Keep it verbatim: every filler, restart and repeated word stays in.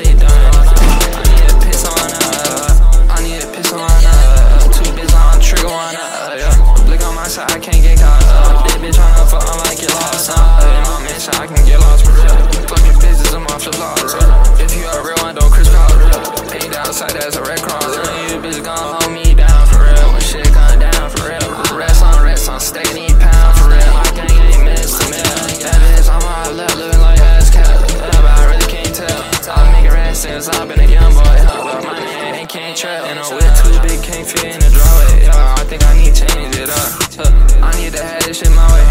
body done. I need a piss on her. I need a piss on her. Two bitches on trigger on her. Yeah. Blick on my side, I can't get caught up. This bitch tryna fuck, I might get lost. Uh. In my mission, I can get lost for real. Fucking business, I'm off the laws. Uh. If you a real one, don't crisscross. Paid outside, that's a red cross. Uh. You bitch gon' hold me down for real. When shit come down for real. Rest on rest on steak, need pound for real. My gang ain't missed a meal. Yeah, bitch, I'm all left living like ass cat. Yeah, but I really can't tell. I've been making rest since I've been a young boy. Huh? But my name ain't can't trail. And I'm with too big, can't fit in the drawway. Yeah, I think I need to change it up. Huh. I need to have this shit my way.